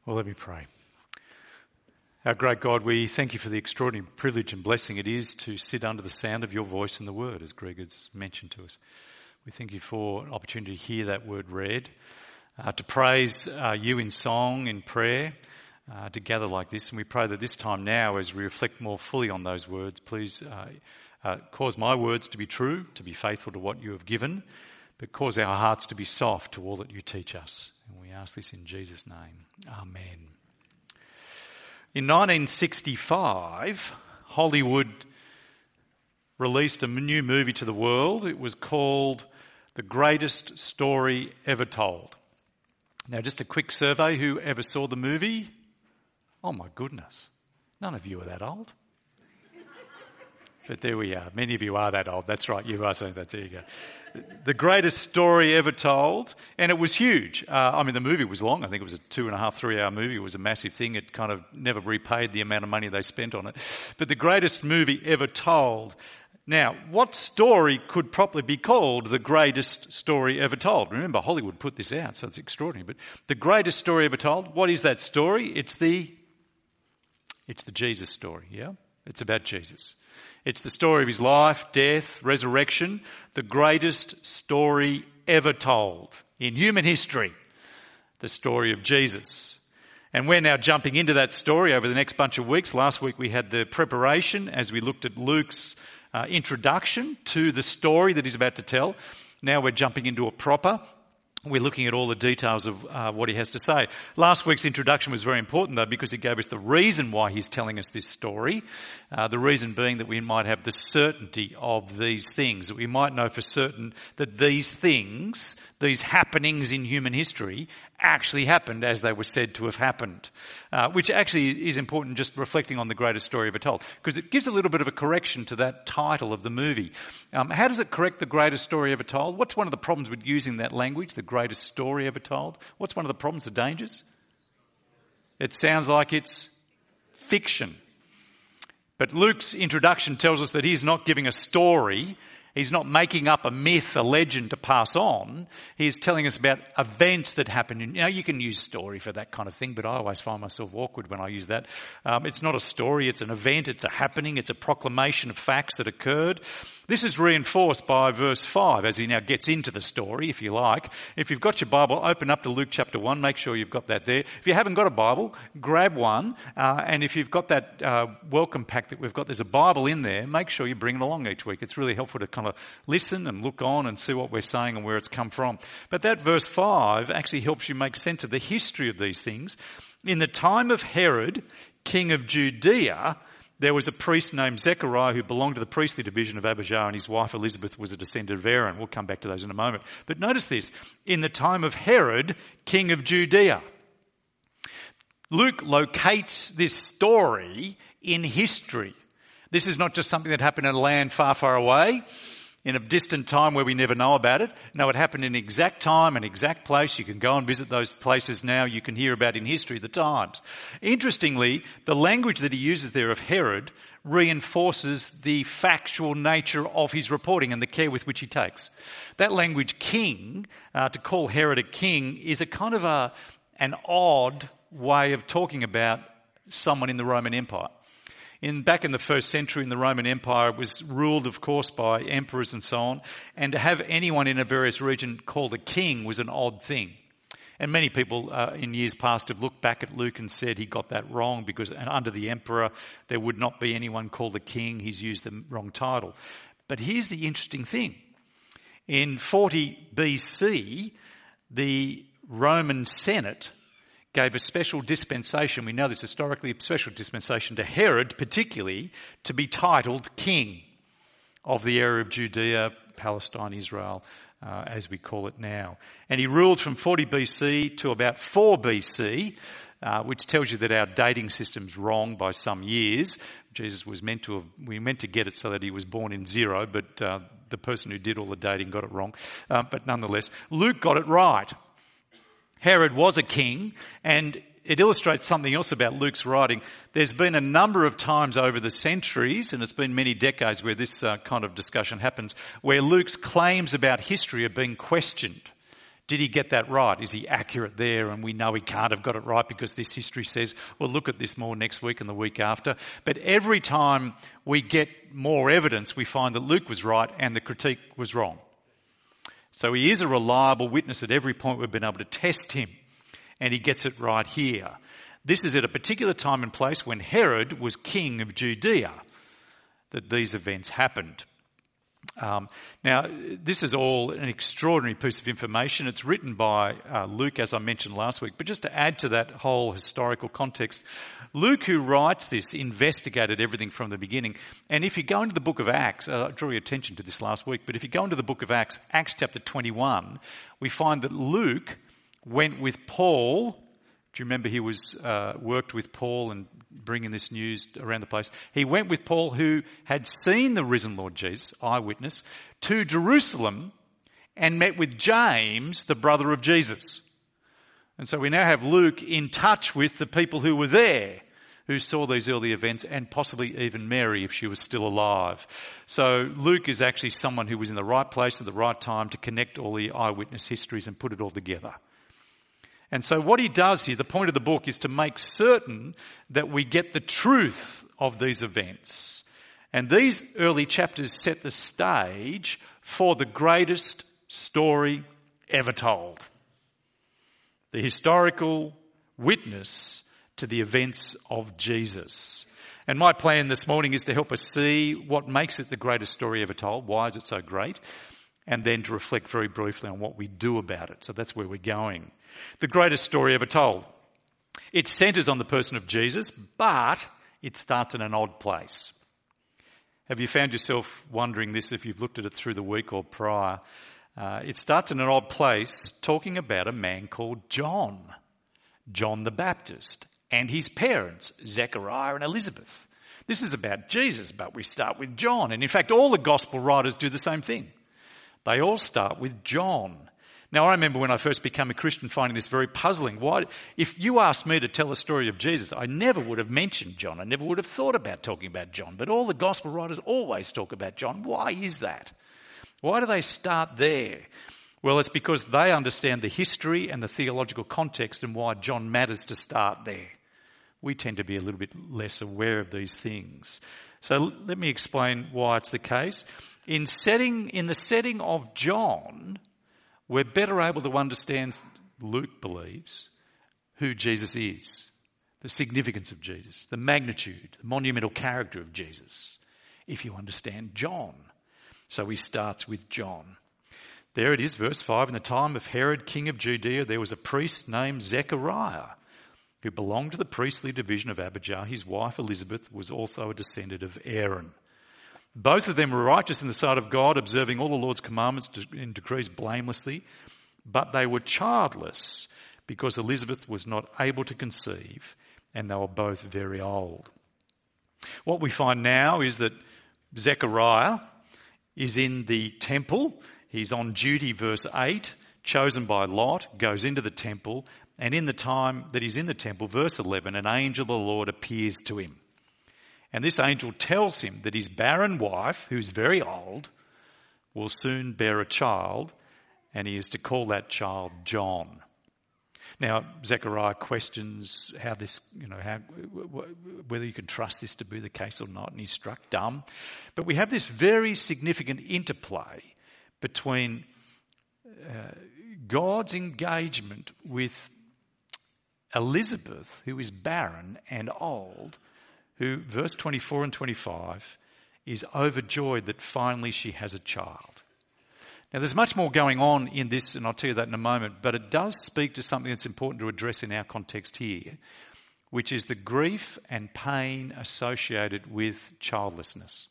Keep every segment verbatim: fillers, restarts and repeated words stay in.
Well, let me pray. Our great God, we thank you for the extraordinary privilege and blessing it is to sit under the sound of your voice in the word, as Greg has mentioned to us. We thank you for an opportunity to hear that word read, uh, to praise uh, you in song, in prayer, uh, to gather like this. And we pray that this time now, as we reflect more fully on those words, please uh, uh, cause my words to be true, to be faithful to what you have given, but cause our hearts to be soft to all that you teach us. And we ask this in Jesus' name. Amen. In nineteen sixty-five, Hollywood released a new movie to the world. It was called The Greatest Story Ever Told. Now, just a quick survey. Who ever saw the movie? Oh, my goodness. None of you are that old. But there we are. Many of you are that old. That's right. You are saying that. There you go. The Greatest Story Ever Told. And it was huge. Uh, I mean, the movie was long. I think it was a two and a half, three hour movie. It was a massive thing. It kind of never repaid the amount of money they spent on it. But the greatest movie ever told. Now, what story could properly be called the greatest story ever told? Remember, Hollywood put this out, so it's extraordinary. But the greatest story ever told, what is that story? It's the, it's the Jesus story, yeah? It's about Jesus. It's the story of his life, death, resurrection, the greatest story ever told in human history, the story of Jesus. And we're now jumping into that story over the next bunch of weeks. Last week we had the preparation as we looked at Luke's uh, introduction to the story that he's about to tell. Now we're jumping into a proper. We're looking at all the details of uh, what he has to say. Last week's introduction was very important, though, because it gave us the reason why he's telling us this story. Uh, the reason being that we might have the certainty of these things, that we might know for certain that these things, these happenings in human history, actually happened as they were said to have happened, uh, which actually is important just reflecting on the greatest story ever told, because it gives a little bit of a correction to that title of the movie. Um, how does it correct the greatest story ever told? What's one of the problems with using that language, the greatest story ever told? What's one of the problems, the dangers? It sounds like it's fiction. But Luke's introduction tells us that he's not giving a story. He's not making up a myth, a legend to pass on. He's telling us about events that happened. You know, you can use story for that kind of thing, but I always find myself awkward when I use that. Um, it's not a story, it's an event, it's a happening, it's a proclamation of facts that occurred. This is reinforced by verse five as he now gets into the story, if you like. If you've got your Bible, open up to Luke chapter one. Make sure you've got that there. If you haven't got a Bible, grab one. Uh, and if you've got that uh, welcome pack that we've got, there's a Bible in there. Make sure you bring it along each week. It's really helpful to kind of listen and look on and see what we're saying and where it's come from. But that verse five actually helps you make sense of the history of these things. In the time of Herod, king of Judea, there was a priest named Zechariah who belonged to the priestly division of Abijah, and his wife Elizabeth was a descendant of Aaron. We'll come back to those in a moment. But notice this. In the time of Herod, king of Judea. Luke locates this story in history. This is not just something that happened in a land far, far away, in a distant time where we never know about it. No, it happened in exact time and exact place. You can go and visit those places now. You can hear about in history the times. Interestingly, the language that he uses there of Herod reinforces the factual nature of his reporting and the care with which he takes. That language, king, uh, to call Herod a king, is a kind of a an odd way of talking about someone in the Roman Empire. In, back in the first century in the Roman Empire, it was ruled, of course, by emperors and so on. And to have anyone in a various region called a king was an odd thing. And many people uh, in years past have looked back at Luke and said he got that wrong because under the emperor there would not be anyone called a king. He's used the wrong title. But here's the interesting thing. In forty B C, the Roman Senate gave a special dispensation, we know this historically, a special dispensation to Herod particularly, to be titled king of the area of Judea, Palestine, Israel, uh, as we call it now. And he ruled from forty B C to about four B C, uh, which tells you that our dating system's wrong by some years. Jesus was meant to have, we meant to get it so that he was born in zero, but uh, the person who did all the dating got it wrong. Uh, but nonetheless, Luke got it right. Herod was a king, and it illustrates something else about Luke's writing. There's been a number of times over the centuries, and it's been many decades where this uh, kind of discussion happens, where Luke's claims about history are being questioned. Did he get that right? Is he accurate there? And we know he can't have got it right because this history says, we'll look at this more next week and the week after. But every time we get more evidence, we find that Luke was right and the critique was wrong. So he is a reliable witness at every point we've been able to test him, and he gets it right here. This is at a particular time and place when Herod was king of Judea that these events happened. Um, now, this is all an extraordinary piece of information. It's written by uh, Luke, as I mentioned last week. But just to add to that whole historical context, Luke, who writes this, investigated everything from the beginning. And if you go into the book of Acts, uh, I drew your attention to this last week, but if you go into the book of Acts, Acts chapter twenty-one, we find that Luke went with Paul. Do you remember he was uh, worked with Paul and bringing this news around the place? He went with Paul, who had seen the risen Lord Jesus, eyewitness, to Jerusalem and met with James, the brother of Jesus. And so we now have Luke in touch with the people who were there, who saw these early events, and possibly even Mary if she was still alive. So Luke is actually someone who was in the right place at the right time to connect all the eyewitness histories and put it all together. And so what he does here, the point of the book, is to make certain that we get the truth of these events. And these early chapters set the stage for the greatest story ever told. The historical witness to the events of Jesus. And my plan this morning is to help us see what makes it the greatest story ever told. Why is it so great? And then to reflect very briefly on what we do about it. So that's where we're going. The greatest story ever told. It centres on the person of Jesus, but it starts in an odd place. Have you found yourself wondering this if you've looked at it through the week or prior? Uh, it starts in an odd place talking about a man called John, John the Baptist, and his parents, Zechariah and Elizabeth. This is about Jesus, but we start with John. And in fact, all the gospel writers do the same thing. They all start with John. Now, I remember when I first became a Christian finding this very puzzling. Why, if you asked me to tell the story of Jesus, I never would have mentioned John. I never would have thought about talking about John. But all the gospel writers always talk about John. Why is that? Why do they start there? Well, it's because they understand the history and the theological context and why John matters to start there. We tend to be a little bit less aware of these things. So let me explain why it's the case. In setting, in the setting of John, we're better able to understand, Luke believes, who Jesus is, the significance of Jesus, the magnitude, the monumental character of Jesus, if you understand John. So he starts with John. There it is, verse five. In the time of Herod, king of Judea, there was a priest named Zechariah, who belonged to the priestly division of Abijah. His wife Elizabeth was also a descendant of Aaron. Both of them were righteous in the sight of God, observing all the Lord's commandments and decrees blamelessly, but they were childless because Elizabeth was not able to conceive, and they were both very old. What we find now is that Zechariah is in the temple. He's on duty, verse eight, chosen by Lot, goes into the temple, and in the time that he's in the temple, verse eleven, an angel of the Lord appears to him. And this angel tells him that his barren wife, who's very old, will soon bear a child, and he is to call that child John. Now, Zechariah questions how this, you know, how, whether you can trust this to be the case or not, and he's struck dumb. But we have this very significant interplay between uh, God's engagement with Elizabeth, who is barren and old, who, verse twenty-four and twenty-five, is overjoyed that finally she has a child. Now, there's much more going on in this, and I'll tell you that in a moment, but it does speak to something that's important to address in our context here, which is the grief and pain associated with childlessness.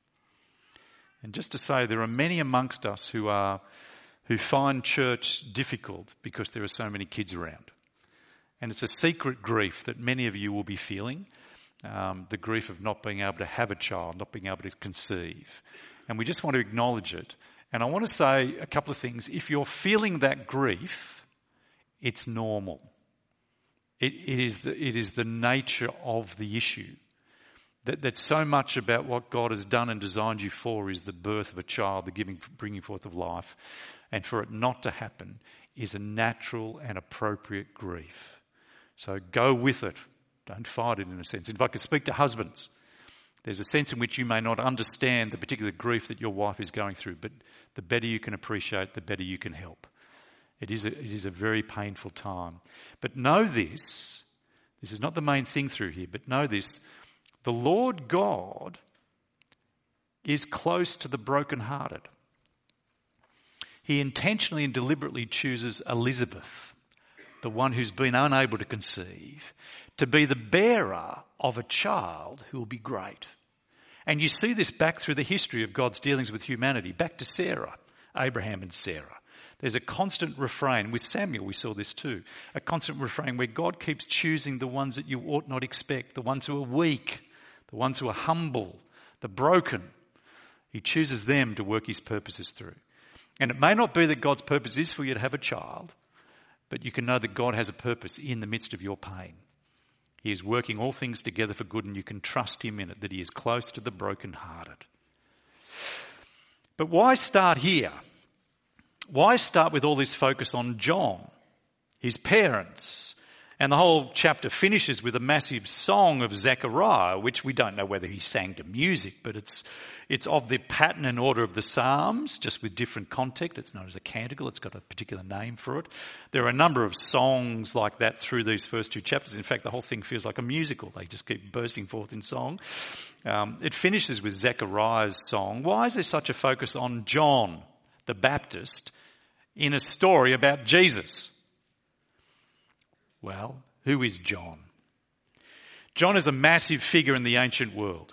And just to say, there are many amongst us who are who find church difficult because there are so many kids around. And it's a secret grief that many of you will be feeling. Um, the grief of not being able to have a child, not being able to conceive. And we just want to acknowledge it. And I want to say a couple of things. If you're feeling that grief, it's normal. It, it, is, the, it is the nature of the issue. That, that so much about what God has done and designed you for is the birth of a child, the giving, bringing forth of life. And for it not to happen is a natural and appropriate grief. So go with it. Don't fight it in a sense. If I could speak to husbands, there's a sense in which you may not understand the particular grief that your wife is going through, but the better you can appreciate, the better you can help. It is a, it is a very painful time. But know this, this is not the main thing through here, but know this, the Lord God is close to the brokenhearted. He intentionally and deliberately chooses Elizabeth, the one who's been unable to conceive, to be the bearer of a child who will be great. And you see this back through the history of God's dealings with humanity, back to Sarah, Abraham and Sarah. There's a constant refrain. With Samuel we saw this too. A constant refrain where God keeps choosing the ones that you ought not expect, the ones who are weak, the ones who are humble, the broken. He chooses them to work his purposes through. And it may not be that God's purpose is for you to have a child, but you can know that God has a purpose in the midst of your pain. He is working all things together for good, and you can trust him in it, that he is close to the brokenhearted. But why start here? Why start with all this focus on John, his parents? And the whole chapter finishes with a massive song of Zechariah, which we don't know whether he sang to music, but it's it's of the pattern and order of the Psalms, just with different context. It's known as a canticle. It's got a particular name for it. There are a number of songs like that through these first two chapters. In fact, the whole thing feels like a musical. They just keep bursting forth in song. Um, it finishes with Zechariah's song. Why is there such a focus on John the Baptist in a story about Jesus? Well, who is John? John is a massive figure in the ancient world.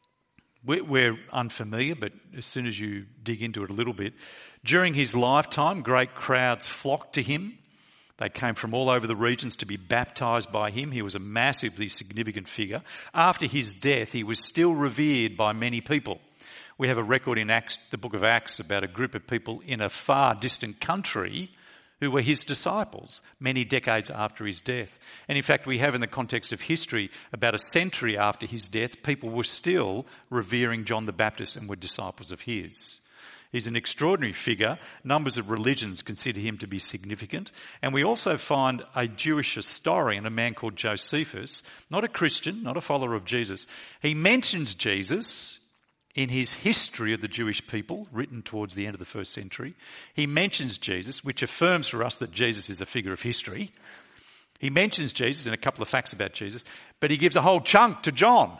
We're unfamiliar, but as soon as you dig into it a little bit, during his lifetime, great crowds flocked to him. They came from all over the regions to be baptised by him. He was a massively significant figure. After his death, he was still revered by many people. We have a record in Acts, the book of Acts, about a group of people in a far distant country who were his disciples many decades after his death. And in fact, we have in the context of history, about a century after his death, people were still revering John the Baptist and were disciples of his. He's an extraordinary figure. Numbers of religions consider him to be significant. And we also find a Jewish historian, a man called Josephus, not a Christian, not a follower of Jesus. He mentions Jesus in his history of the Jewish people, written towards the end of the first century. He mentions Jesus, which affirms for us that Jesus is a figure of history. He mentions Jesus and a couple of facts about Jesus, but he gives a whole chunk to John.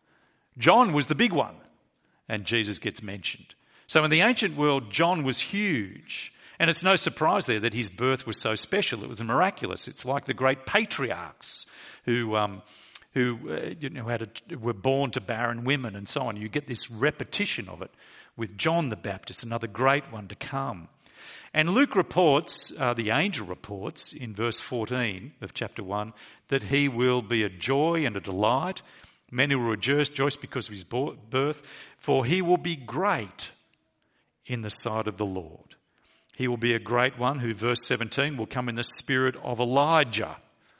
John was the big one, and Jesus gets mentioned. So in the ancient world, John was huge. And it's no surprise there that his birth was so special. It was miraculous. It's like the great patriarchs who... Um, who uh, you know, had a, were born to barren women and so on. You get this repetition of it with John the Baptist, another great one to come. And Luke reports, uh, the angel reports in verse fourteen of chapter one, that he will be a joy and a delight. Many will rejoice because of his birth, for he will be great in the sight of the Lord. He will be a great one who, verse seventeen, will come in the spirit of Elijah,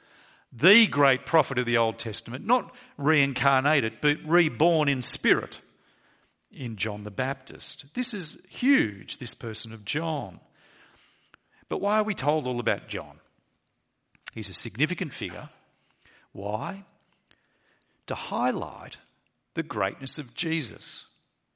the great prophet of the Old Testament, not reincarnated, but reborn in spirit in John the Baptist. This is huge, this person of John. But why are we told all about John? He's a significant figure. Why? To highlight the greatness of Jesus.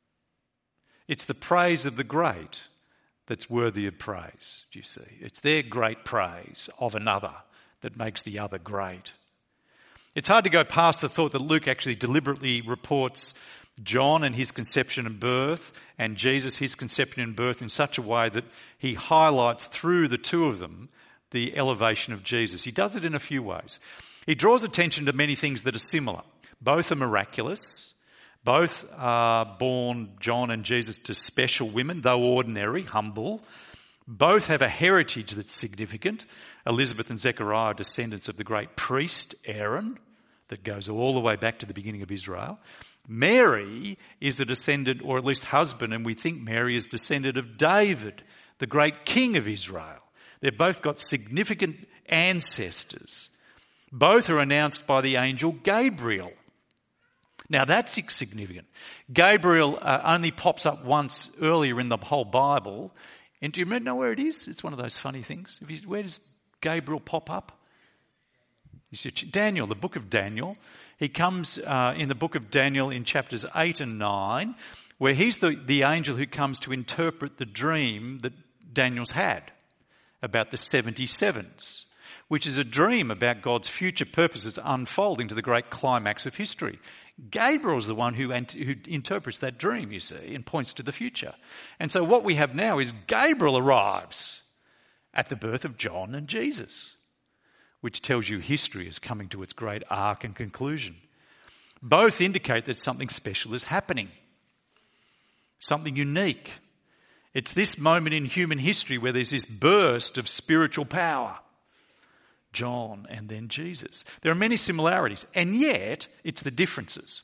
It's the praise of the great that's worthy of praise, do you see? It's their great praise of another that makes the other great. It's hard to go past the thought that Luke actually deliberately reports John and his conception and birth, and Jesus, his conception and birth, in such a way that he highlights through the two of them the elevation of Jesus. He does it in a few ways. He draws attention to many things that are similar. Both are miraculous. Both are born, John and Jesus, to special women, though ordinary, humble. Both have a heritage that's significant. Elizabeth and Zechariah are descendants of the great priest Aaron, that goes all the way back to the beginning of Israel. Mary is a descendant, or at least husband, and we think Mary is descendant of David, the great king of Israel. They've both got significant ancestors. Both are announced by the angel Gabriel. Now that's significant. Gabriel uh, only pops up once earlier in the whole Bible, And do you know where it is? It's one of those funny things. If you, where does Gabriel pop up? Daniel, the book of Daniel. He comes uh, in the book of Daniel in chapters eight and nine, where he's the, the angel who comes to interpret the dream that Daniel's had about the seventy-sevens, which is a dream about God's future purposes unfolding to the great climax of history. Gabriel's the one who, ant- who interprets that dream, you see, and points to the future. And so what we have now is Gabriel arrives at the birth of John and Jesus, which tells you history is coming to its great arc and conclusion. Both indicate that something special is happening, something unique. It's this moment in human history where there's this burst of spiritual power. John and then Jesus. There are many similarities, and yet it's the differences.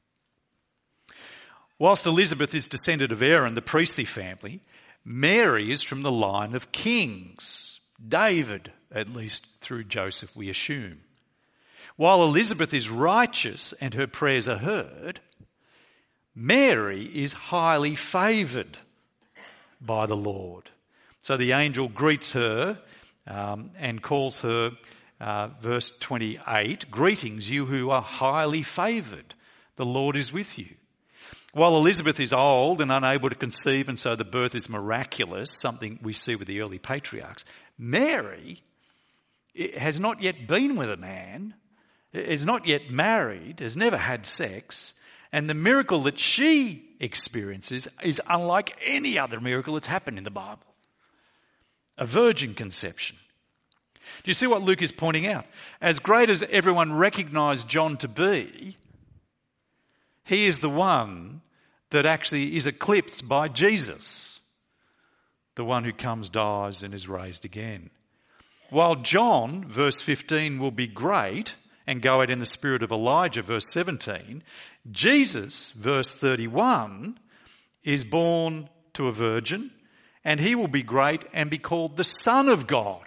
Whilst Elizabeth is descended of Aaron, the priestly family, Mary is from the line of kings, David, at least through Joseph, we assume. While Elizabeth is righteous and her prayers are heard, Mary is highly favoured by the Lord. So the angel greets her um, and calls her, uh, verse twenty-eight, "Greetings, you who are highly favoured. The Lord is with you." While Elizabeth is old and unable to conceive, and so the birth is miraculous, something we see with the early patriarchs, Mary has not yet been with a man, is not yet married, has never had sex, and the miracle that she experiences is unlike any other miracle that's happened in the Bible. A virgin conception. Do you see what Luke is pointing out? As great as everyone recognised John to be, he is the one that actually is eclipsed by Jesus, the one who comes, dies and is raised again. While John, verse fifteen, will be great and go out in the spirit of Elijah, verse seventeen, Jesus, verse thirty-one, is born to a virgin, and he will be great and be called the Son of God.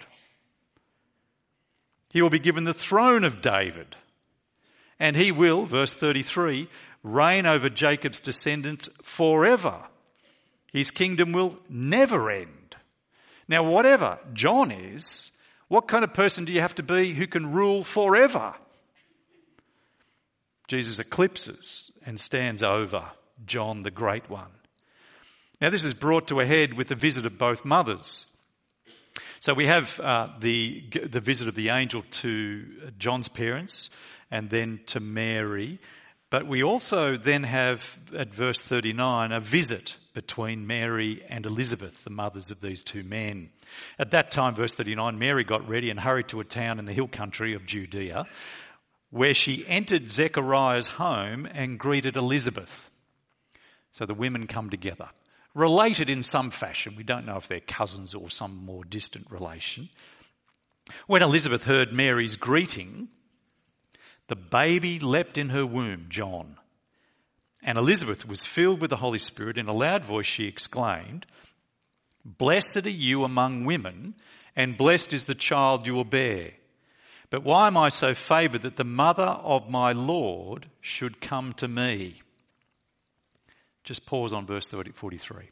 He will be given the throne of David, and he will, verse thirty-three, reign over Jacob's descendants forever. His kingdom will never end. Now, whatever John is, what kind of person do you have to be who can rule forever? Jesus eclipses and stands over John the Great One. Now, this is brought to a head with the visit of both mothers. So we have uh, the the visit of the angel to John's parents and then to Mary. But we also then have, at verse thirty-nine, a visit between Mary and Elizabeth, the mothers of these two men. At that time, verse thirty-nine, Mary got ready and hurried to a town in the hill country of Judea, where she entered Zechariah's home and greeted Elizabeth. So the women come together, related in some fashion. We don't know if they're cousins or some more distant relation. When Elizabeth heard Mary's greeting, the baby leapt in her womb, John. And Elizabeth was filled with the Holy Spirit. In a loud voice she exclaimed, "Blessed are you among women, and blessed is the child you will bear. But why am I so favoured that the mother of my Lord should come to me?" Just pause on verse forty-three.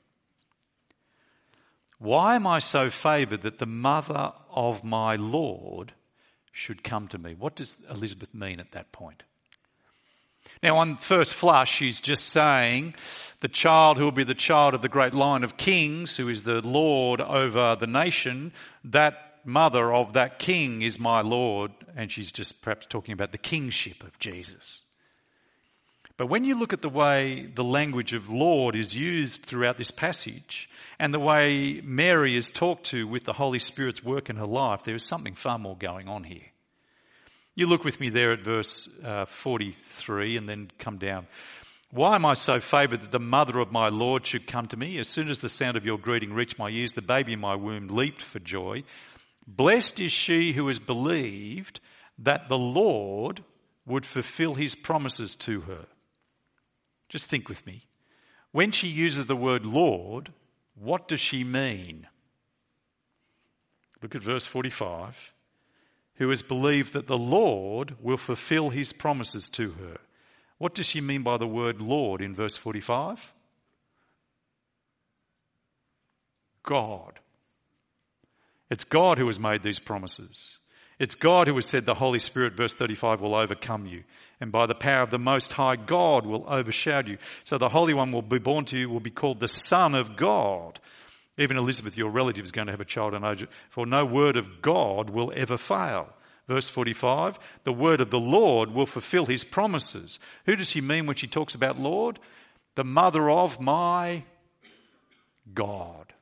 Why am I so favoured that the mother of my Lord should come to me? What does Elizabeth mean at that point? Now, on first flush, she's just saying the child who will be the child of the great line of kings, who is the Lord over the nation, that mother of that king is my Lord, and she's just perhaps talking about the kingship of Jesus. But when you look at the way the language of Lord is used throughout this passage and the way Mary is talked to with the Holy Spirit's work in her life, there is something far more going on here. You look with me there at verse uh, forty-three and then come down. Why am I so favoured that the mother of my Lord should come to me? As soon as the sound of your greeting reached my ears, the baby in my womb leaped for joy. Blessed is she who has believed that the Lord would fulfill his promises to her. Just think with me. When she uses the word Lord, what does she mean? Look at verse forty-five. Who has believed that the Lord will fulfill his promises to her. What does she mean by the word Lord in verse forty-five? God. It's God who has made these promises. It's God who has said the Holy Spirit, verse thirty-five, will overcome you. And by the power of the Most High, God will overshadow you. So the Holy One will be born to you, will be called the Son of God. Even Elizabeth, your relative, is going to have a child in age, for no word of God will ever fail. Verse forty-five, the word of the Lord will fulfill his promises. Who does she mean when she talks about Lord? The mother of my God.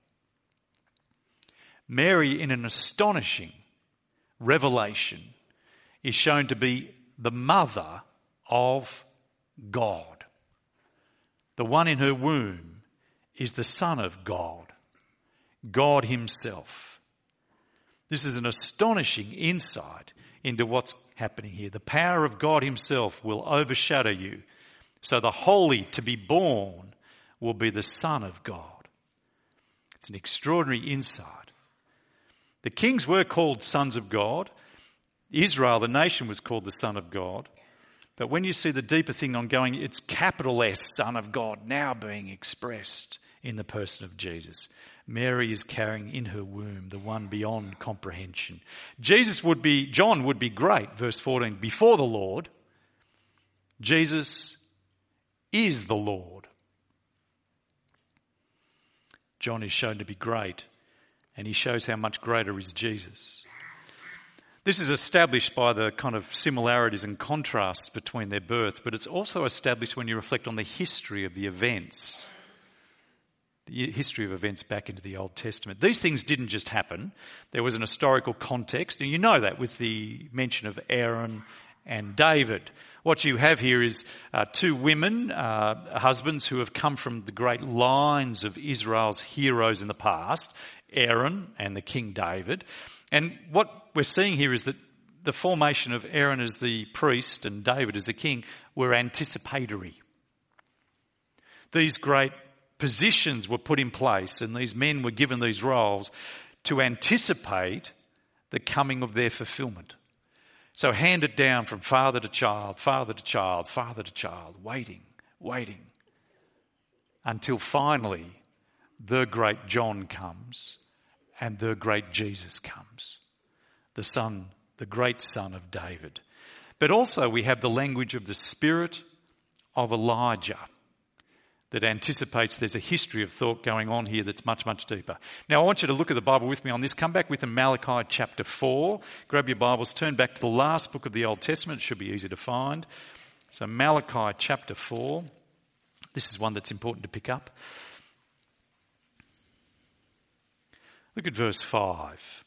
Mary, in an astonishing revelation, is shown to be the mother of God. The one in her womb is the Son of God, God himself. This is an astonishing insight into what's happening here. The power of God himself will overshadow you. So the holy to be born will be the Son of God. It's an extraordinary insight. The kings were called sons of God. Israel, the nation, was called the Son of God. But when you see the deeper thing ongoing, it's capital S, Son of God, now being expressed in the person of Jesus. Mary is carrying in her womb the one beyond comprehension. Jesus would be, John would be great, verse fourteen, before the Lord. Jesus is the Lord. John is shown to be great, and he shows how much greater is Jesus. This is established by the kind of similarities and contrasts between their birth, but it's also established when you reflect on the history of the events, the history of events back into the Old Testament. These things didn't just happen. There was an historical context, and you know that with the mention of Aaron and David. What you have here is uh, two women, uh, husbands who have come from the great lines of Israel's heroes in the past, Aaron and the King David. And what we're seeing here is that the formation of Aaron as the priest and David as the king were anticipatory. These great positions were put in place, and these men were given these roles to anticipate the coming of their fulfillment. So hand it down from father to child, father to child, father to child, waiting, waiting, until finally the great John comes and the great Jesus comes, the son, the great son of David. But also we have the language of the spirit of Elijah that anticipates there's a history of thought going on here that's much, much deeper. Now I want you to look at the Bible with me on this. Come back with Malachi chapter four. Grab your Bibles, turn back to the last book of the Old Testament. It should be easy to find. So Malachi chapter four. This is one that's important to pick up. Look at verse five.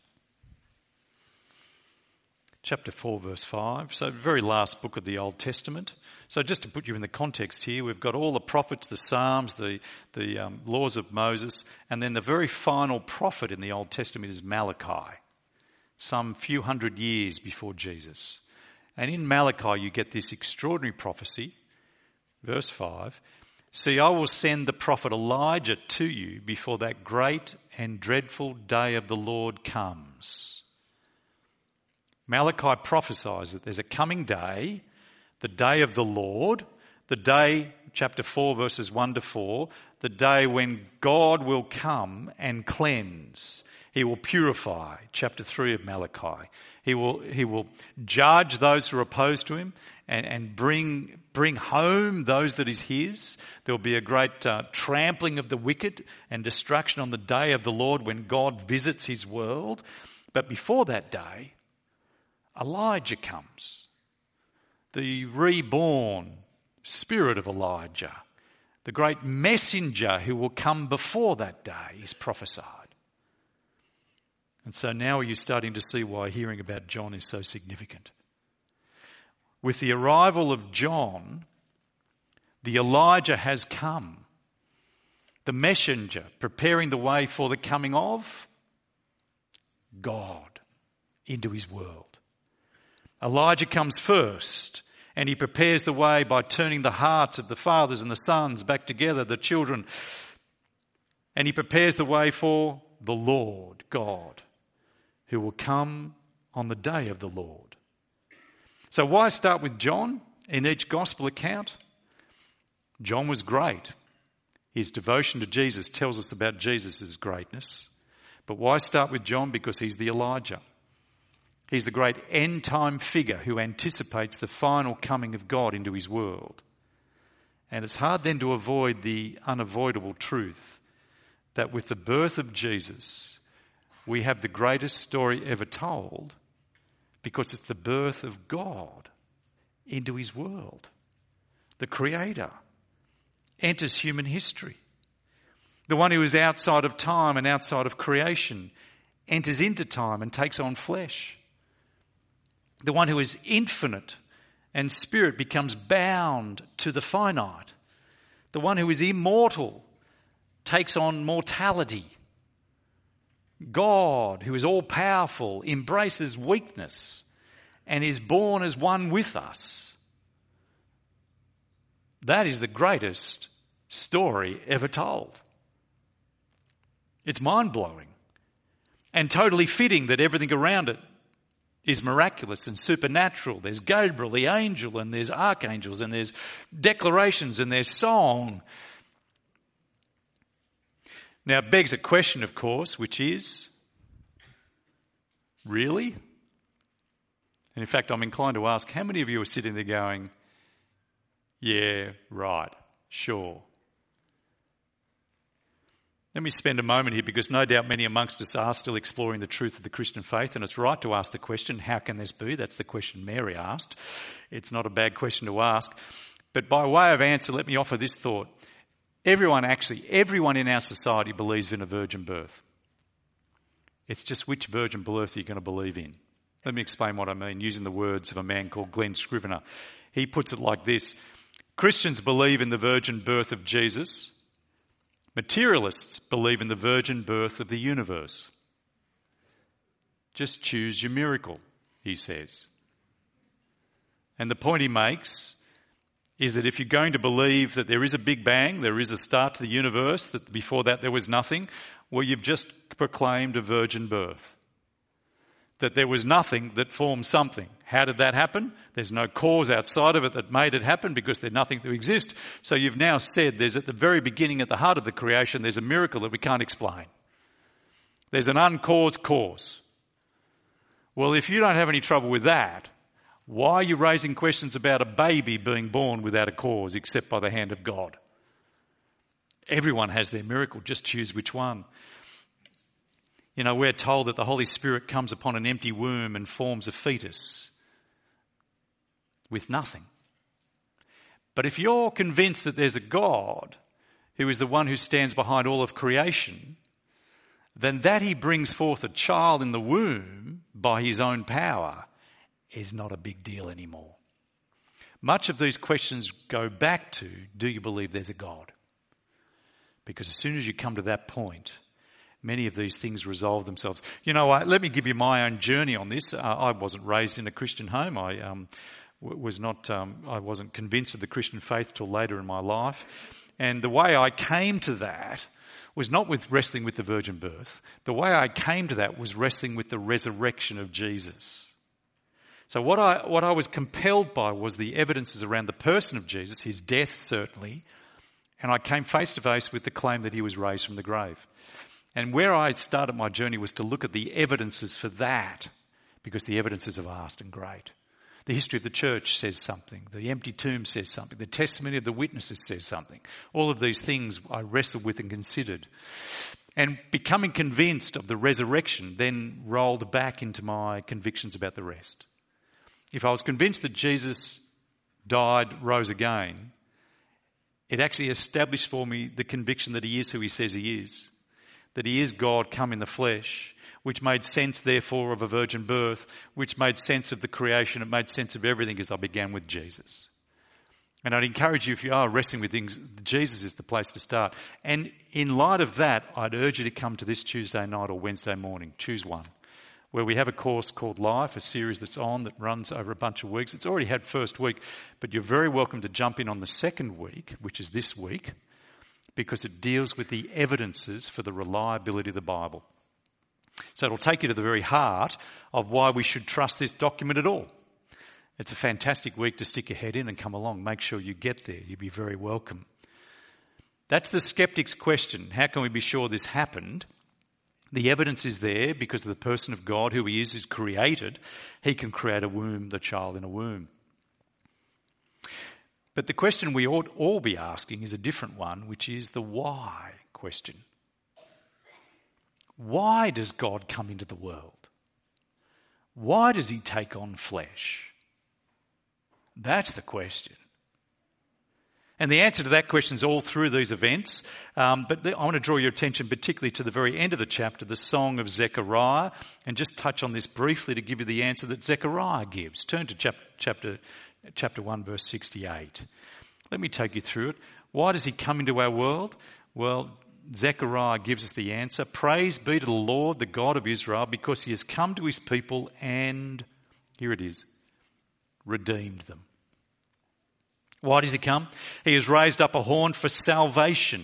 Chapter four, verse five. So very last book of the Old Testament. So just to put you in the context here, we've got all the prophets, the Psalms, the, the um, laws of Moses, and then the very final prophet in the Old Testament is Malachi, some few hundred years before Jesus. And in Malachi you get this extraordinary prophecy, verse five. See, I will send the prophet Elijah to you before that great and dreadful day of the Lord comes. Malachi prophesies that there's a coming day, the day of the Lord, the day, chapter four, verses one to four, the day when God will come and cleanse. He will purify, chapter three of Malachi. He will, he will judge those who are opposed to him and, and bring, bring home those that is his. There will be a great uh, trampling of the wicked and destruction on the day of the Lord when God visits his world. But before that day, Elijah comes. The reborn spirit of Elijah, the great messenger who will come before that day, is prophesied. And so now you're starting to see why hearing about John is so significant. With the arrival of John, the Elijah has come, the messenger preparing the way for the coming of God into his world. Elijah comes first, and he prepares the way by turning the hearts of the fathers and the sons back together, the children. And he prepares the way for the Lord God, who will come on the day of the Lord. So why start with John in each gospel account? John was great. His devotion to Jesus tells us about Jesus' greatness. But why start with John? Because he's the Elijah. He's the great end-time figure who anticipates the final coming of God into his world. And it's hard then to avoid the unavoidable truth that with the birth of Jesus, we have the greatest story ever told because it's the birth of God into his world. The Creator enters human history. The one who is outside of time and outside of creation enters into time and takes on flesh. The one who is infinite and spirit becomes bound to the finite. The one who is immortal takes on mortality. God, who is all-powerful, embraces weakness and is born as one with us. That is the greatest story ever told. It's mind-blowing and totally fitting that everything around it is miraculous and supernatural. There's Gabriel, the angel, and there's archangels, and there's declarations, and there's song. Now, it begs a question, of course, which is, really? And in fact, I'm inclined to ask, how many of you are sitting there going, yeah, right, sure. Let me spend a moment here because no doubt many amongst us are still exploring the truth of the Christian faith, and it's right to ask the question, how can this be? That's the question Mary asked. It's not a bad question to ask. But by way of answer, let me offer this thought. Everyone, actually, everyone in our society believes in a virgin birth. It's just which virgin birth are you going to believe in? Let me explain what I mean using the words of a man called Glenn Scrivener. He puts it like this. Christians believe in the virgin birth of Jesus. Materialists believe in the virgin birth of the universe. Just choose your miracle, he says. And the point he makes is that if you're going to believe that there is a Big Bang, there is a start to the universe, that before that there was nothing, well, you've just proclaimed a virgin birth. That there was nothing that formed something. How did that happen? There's no cause outside of it that made it happen because there's nothing to exist. So you've now said there's at the very beginning, at the heart of the creation, there's a miracle that we can't explain. There's an uncaused cause. Well, if you don't have any trouble with that, why are you raising questions about a baby being born without a cause except by the hand of God? Everyone has their miracle, just choose which one. You know, we're told that the Holy Spirit comes upon an empty womb and forms a fetus with nothing. But if you're convinced that there's a God who is the one who stands behind all of creation, then that he brings forth a child in the womb by his own power is not a big deal anymore. Much of these questions go back to, do you believe there's a God? Because as soon as you come to that point, many of these things resolve themselves. You know, I, let me give you my own journey on this. Uh, I wasn't raised in a Christian home. I um, w- was not. Um, I wasn't convinced of the Christian faith till later in my life. And the way I came to that was not with wrestling with the virgin birth. The way I came to that was wrestling with the resurrection of Jesus. So what I what I was compelled by was the evidences around the person of Jesus, his death certainly, and I came face to face with the claim that he was raised from the grave. And where I started my journey was to look at the evidences for that, because the evidences are vast and great. The history of the church says something. The empty tomb says something. The testimony of the witnesses says something. All of these things I wrestled with and considered. And becoming convinced of the resurrection then rolled back into my convictions about the rest. If I was convinced that Jesus died, rose again, it actually established for me the conviction that he is who he says he is. That he is God come in the flesh, which made sense, therefore, of a virgin birth, which made sense of the creation. It made sense of everything as I began with Jesus. And I'd encourage you, if you are wrestling with things, Jesus is the place to start. And in light of that, I'd urge you to come to this Tuesday night or Wednesday morning. Choose one. Where we have a course called Life, a series that's on that runs over a bunch of weeks. It's already had first week, but you're very welcome to jump in on the second week, which is this week, because it deals with the evidences for the reliability of the Bible. So it'll take you to the very heart of why we should trust this document at all. It's a fantastic week to stick your head in and come along. Make sure you get there. You'll be very welcome. That's the skeptic's question. How can we be sure this happened? The evidence is there because of the person of God, who he is, is created. He can create a womb, the child in a womb. But the question we ought all be asking is a different one, which is the why question. Why does God come into the world? Why does he take on flesh? That's the question. And the answer to that question is all through these events. Um, but I want to draw your attention particularly to the very end of the chapter, the Song of Zechariah, and just touch on this briefly to give you the answer that Zechariah gives. Turn to chap- chapter, chapter one, verse sixty-eight. Let me take you through it. Why does he come into our world? Well, Zechariah gives us the answer. Praise be to the Lord, the God of Israel, because he has come to his people and, here it is, redeemed them. Why does he come? He has raised up a horn for salvation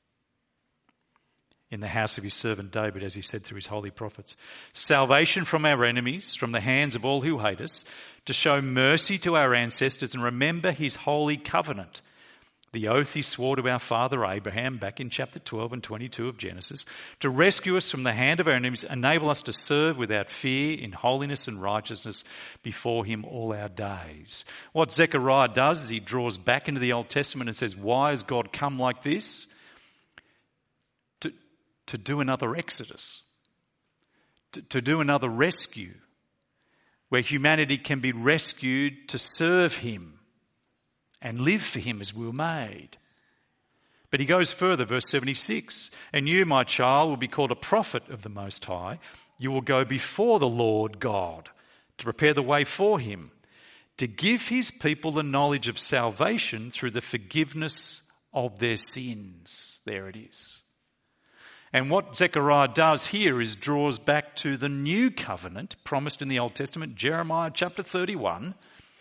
in the house of his servant David, as he said through his holy prophets. Salvation from our enemies, from the hands of all who hate us, to show mercy to our ancestors and remember his holy covenant, the oath he swore to our father Abraham back in chapter twelve and twenty-two of Genesis, to rescue us from the hand of our enemies, enable us to serve without fear in holiness and righteousness before him all our days. What Zechariah does is he draws back into the Old Testament and says, why has God come like this? To, to do another Exodus, to, to do another rescue, where humanity can be rescued to serve him and live for him as we were made. But he goes further, verse seventy-six. And you, my child, will be called a prophet of the Most High. You will go before the Lord God to prepare the way for him, to give his people the knowledge of salvation through the forgiveness of their sins. There it is. And what Zechariah does here is draws back to the new covenant promised in the Old Testament, Jeremiah chapter thirty-one,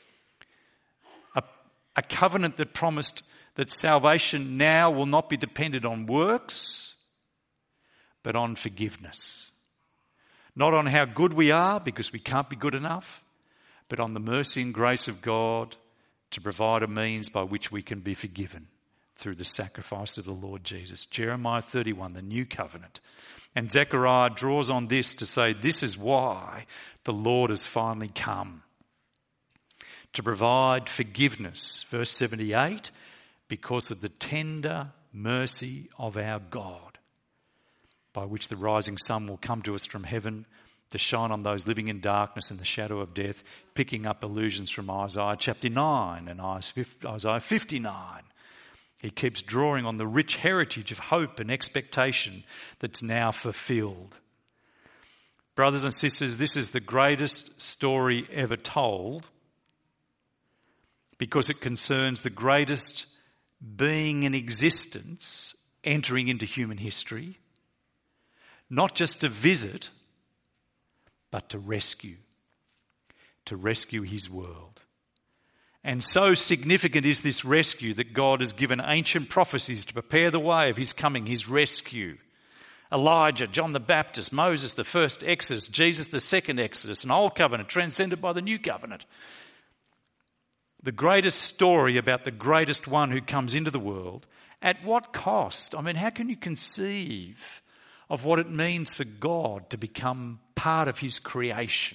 a covenant that promised that salvation now will not be dependent on works, but on forgiveness. Not on how good we are, because we can't be good enough, but on the mercy and grace of God to provide a means by which we can be forgiven through the sacrifice of the Lord Jesus. Jeremiah thirty-one, the new covenant. And Zechariah draws on this to say this is why the Lord has finally come. To provide forgiveness, verse seventy-eight, because of the tender mercy of our God, by which the rising sun will come to us from heaven to shine on those living in darkness and the shadow of death, picking up allusions from Isaiah chapter nine and Isaiah fifty-nine. He keeps drawing on the rich heritage of hope and expectation that's now fulfilled. Brothers and sisters, this is the greatest story ever told, because it concerns the greatest being in existence entering into human history, not just to visit, but to rescue, to rescue his world. And so significant is this rescue that God has given ancient prophecies to prepare the way of his coming, his rescue. Elijah, John the Baptist, Moses, the first Exodus, Jesus, the second Exodus, an old covenant transcended by the new covenant. The greatest story about the greatest one who comes into the world. At what cost? I mean, how can you conceive of what it means for God to become part of his creation?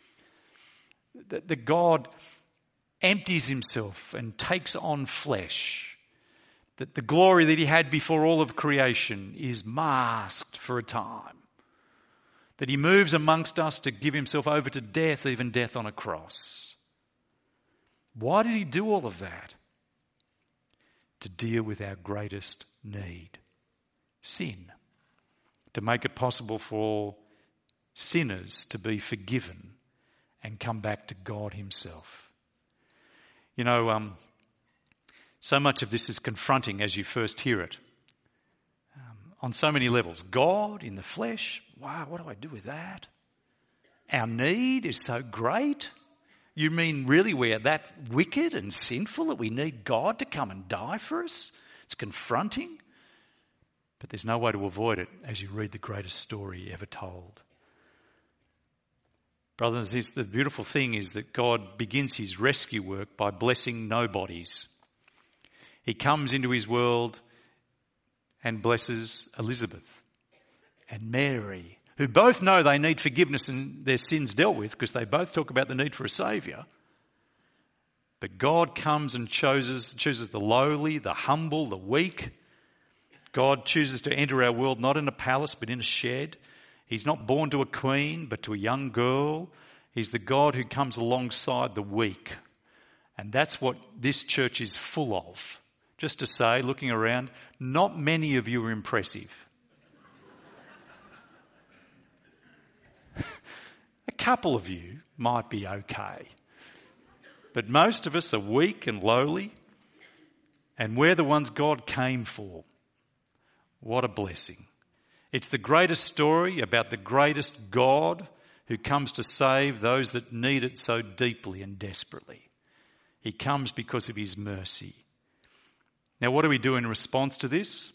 That, that God empties himself and takes on flesh. That the glory that he had before all of creation is masked for a time. That he moves amongst us to give himself over to death, even death on a cross. Why did he do all of that? To deal with our greatest need, sin. To make it possible for sinners to be forgiven and come back to God himself. You know, um, so much of this is confronting as you first hear it. Um, on so many levels. God in the flesh, wow, what do I do with that? Our need is so great. You mean really we're that wicked and sinful that we need God to come and die for us? It's confronting. But there's no way to avoid it as you read the greatest story ever told. Brothers and sisters, the beautiful thing is that God begins his rescue work by blessing nobodies. He comes into his world and blesses Elizabeth and Mary, who both know they need forgiveness and their sins dealt with because they both talk about the need for a saviour. But God comes and chooses, chooses the lowly, the humble, the weak. God chooses to enter our world not in a palace but in a shed. He's not born to a queen but to a young girl. He's the God who comes alongside the weak. And that's what this church is full of. Just to say, looking around, not many of you are impressive. A couple of you might be okay. But most of us are weak and lowly, and we're the ones God came for. What a blessing. It's the greatest story about the greatest God who comes to save those that need it so deeply and desperately. He comes because of his mercy. Now, what do we do in response to this?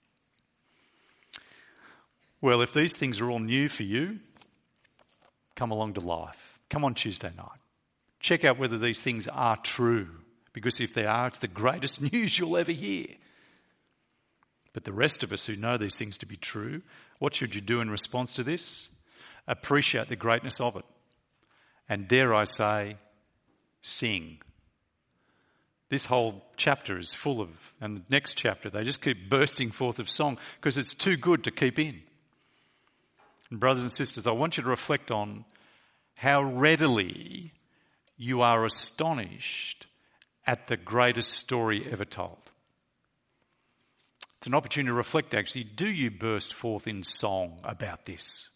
Well, if these things are all new for you, come along to Life. Come on Tuesday night. Check out whether these things are true, because if they are, it's the greatest news you'll ever hear. But the rest of us who know these things to be true, what should you do in response to this? Appreciate the greatness of it. And dare I say, sing. This whole chapter is full of, and the next chapter, they just keep bursting forth of song because it's too good to keep in. And brothers and sisters, I want you to reflect on how readily you are astonished at the greatest story ever told. It's an opportunity to reflect, actually. Do you burst forth in song about this?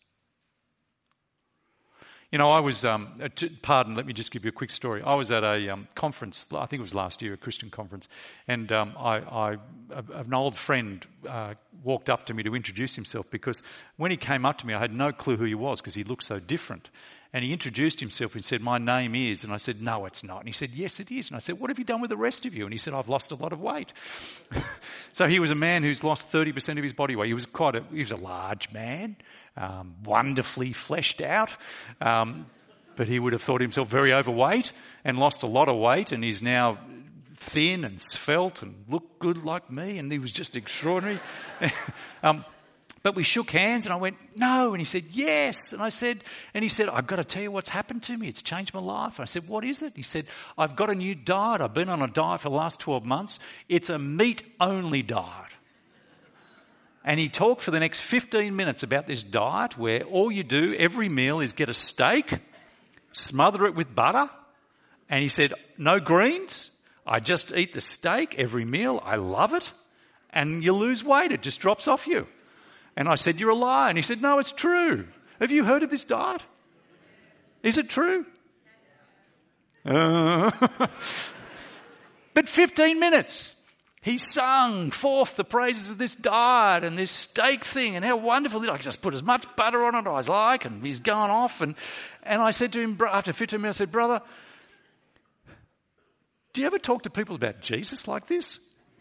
You know, I was, um, pardon, let me just give you a quick story. I was at a um, conference, I think it was last year, a Christian conference, and um, I, I, an old friend uh, walked up to me to introduce himself, because when he came up to me, I had no clue who he was because he looked so different. And he introduced himself and said, "My name is," and I said, "No, it's not." And he said, "Yes, it is." And I said, "What have you done with the rest of you?" And he said, "I've lost a lot of weight." So he was a man who's lost thirty percent of his body weight. He was quite a, he was a large man, um, wonderfully fleshed out, um, but he would have thought himself very overweight and lost a lot of weight, and he's now thin and svelte and looked good like me, and he was just extraordinary. um, But we shook hands and I went, "No." And he said, "Yes." And I said, and he said, "I've got to tell you what's happened to me. It's changed my life." And I said, "What is it?" He said, "I've got a new diet. I've been on a diet for the last twelve months. It's a meat-only diet." And he talked for the next fifteen minutes about this diet where all you do every meal is get a steak, smother it with butter. And he said, "No greens. I just eat the steak every meal. I love it. And you lose weight. It just drops off you." And I said, "You're a liar." And he said, "No, it's true. Have you heard of this diet? Is it true?" Uh, but fifteen minutes, he sung forth the praises of this diet and this steak thing and how wonderful it is. I can just put as much butter on it as I like, and he's going off. And, and I said to him, after fifteen minutes, I said, "Brother, do you ever talk to people about Jesus like this?"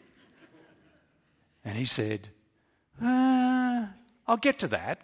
And he said, Uh, I'll get to that.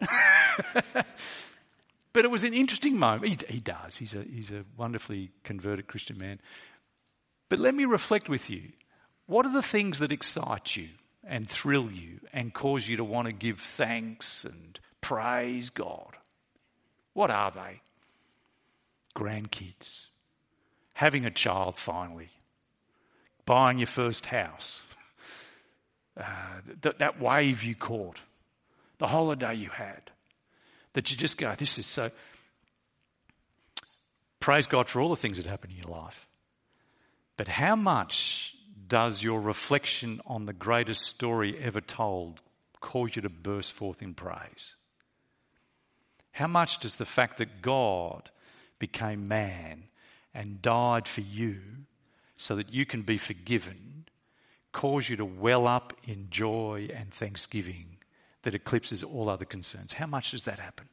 But it was an interesting moment. He, he does. He's a, he's a wonderfully converted Christian man. But let me reflect with you. What are the things that excite you and thrill you and cause you to want to give thanks and praise God? What are they? Grandkids. Having a child finally. Buying your first house. Uh, th- that wave you caught, the holiday you had, that you just go, "This is so..." Praise God for all the things that happen in your life. But how much does your reflection on the greatest story ever told cause you to burst forth in praise? How much does the fact that God became man and died for you so that you can be forgiven cause you to well up in joy and thanksgiving that eclipses all other concerns? How much does that happen?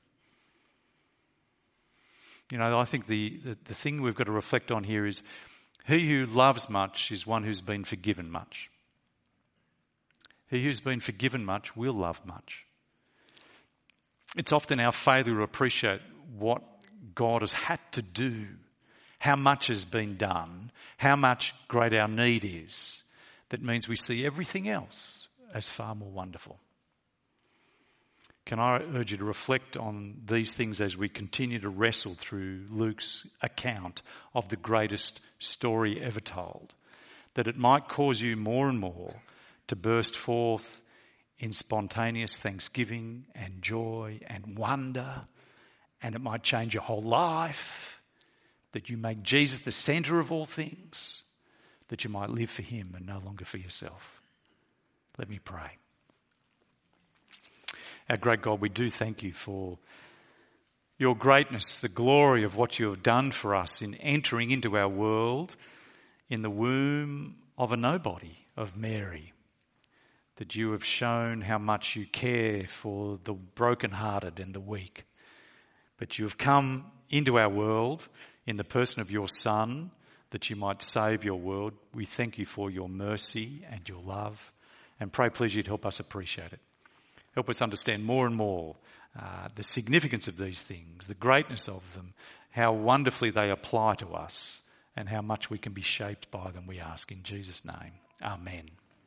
You know, I think the, the, the thing we've got to reflect on here is he who loves much is one who's been forgiven much. He who's been forgiven much will love much. It's often our failure to appreciate what God has had to do, how much has been done, how much great our need is, that means we see everything else as far more wonderful. Can I urge you to reflect on these things as we continue to wrestle through Luke's account of the greatest story ever told, that it might cause you more and more to burst forth in spontaneous thanksgiving and joy and wonder, and it might change your whole life, that you make Jesus the centre of all things, that you might live for him and no longer for yourself. Let me pray. Our great God, we do thank you for your greatness, the glory of what you have done for us in entering into our world in the womb of a nobody, of Mary, that you have shown how much you care for the brokenhearted and the weak. But you have come into our world in the person of your Son, that you might save your world. We thank you for your mercy and your love, and pray please you'd help us appreciate it. Help us understand more and more uh, the significance of these things, the greatness of them, how wonderfully they apply to us, and how much we can be shaped by them, we ask in Jesus' name. Amen.